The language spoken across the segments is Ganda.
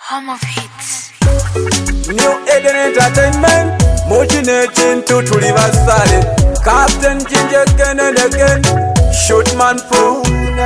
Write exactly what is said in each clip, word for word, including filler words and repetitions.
Home of hits. New Eden Entertainment, motivating to tuli basale. Captain Ginger again and again, Shootman Pro.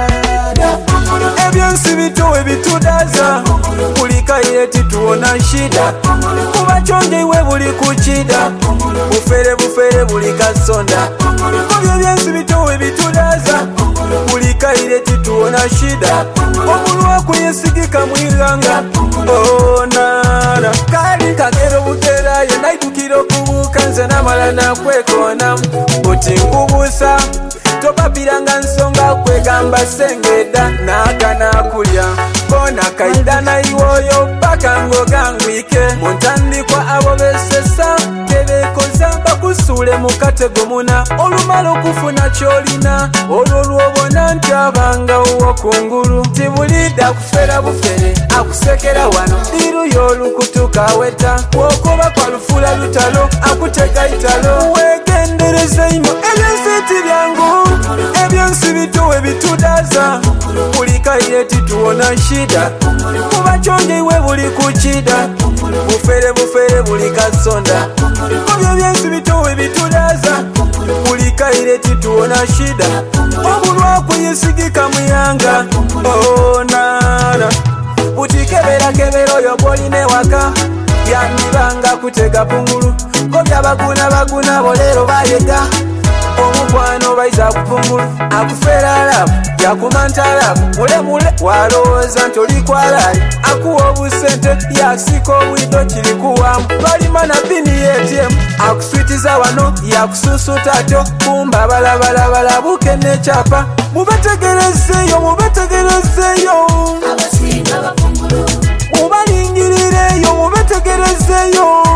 Ebyensi bito ebitudaza, kulika yeti tuona shida. Kubachonje iwe buli kuchida, bufere bufere buli kasonda. Ebyensi bito ebitudaza, kulika yeti tuona shida. Omulwa kuyesigika mwilanga, oh nana. Kali kagero butera ye naidukiro kubuka nze namala nakwekona. Buti ngubusa topapiranga nsonga kwegamba sengeda naka nakulya kona kaida naiwoyo paka ngogangwike muntandikwa abo besesa tebekoza bakusule mu katego muna olumala okufuna kyolina olwo lwobona nti abanga wokungulu tibulida kufera bufere akusekera wano diru yolukutuka weta wokoba kwa lufula lutalo akuteka italo wegendereza ino ebyensiti byangu ebyensi bito ebitudaza kulika yeti tuona shida kubachonje iwe buli kuchida bufere bufere buli kasonda kubyo byensi bito ebitudaza kulika yeti tuona shida obulwa kuyisigika muyanga oh nana butikebera kebero yo boline waka yamibanga kutega pungulu ko byabaguna baguna bolero bayega omukwano baiza kupungulu akufera lafu yakumanta lafu mule mule walowooza nti olikwalali akuwa obusente yasika obwido kirikuwamu balimana bini yetm akuswitiza wano yakususuta atyo kumba balabalabalabuke nekyapa mubetegerezeyo mubetegerezeyo mubalingirireyo mubetegerezeyo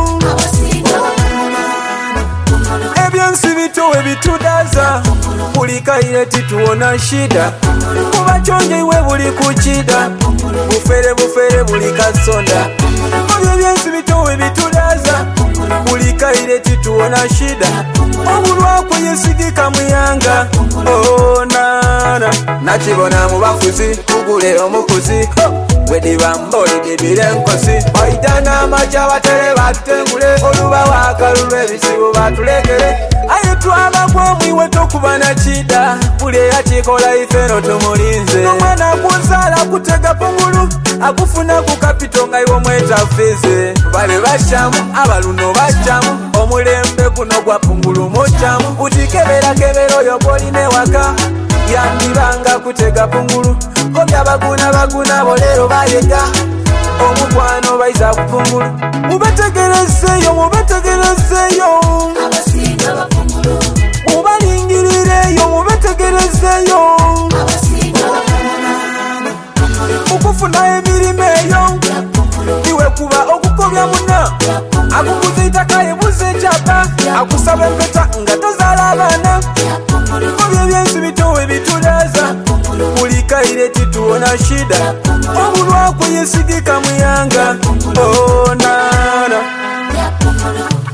ebyensi bito ebitudaza kulika yeti tuona shida kubachonje iwe buli kuchida bufere bufere buli kasonda ebyo byensi bito ebitudaza kulika yeti tuona shida obulwa kuyisigika muyanga oh nana nakibona mu bafuzi tugule omukuzi wedibamboli bibire nkosi oidana amaja batere batengule oluba wakalulwa ebisibu batulekere aye twabagwa mwiwe tokubana chida buli yakikola ifero tumulinze nomwana kuzala kutega pungulu akufuna ku kapito nga iwo mweta fize bale bashamu abaluno bashamu omulembe kuno gwa pungulu mochamu utikebera kebero yo boline waka yandibanga kutega pungulu ko byabaguna baguna bolero bayega omukwano baiza kupungulu mubetegerezeyo mubetegerezeyo abasinga bapungulu mubalingirireyo mubetegerezeyo abasinga bapungulu ukufuna emirimo eyo iwe kuba okukobya muna akukuza itaka ebuze ekyapa akusaba empeta nga tozala abaana kubyo ebyensi bito ebitudaza kulika yeti tuona shida obulwa kuyisigika muyanga oh nana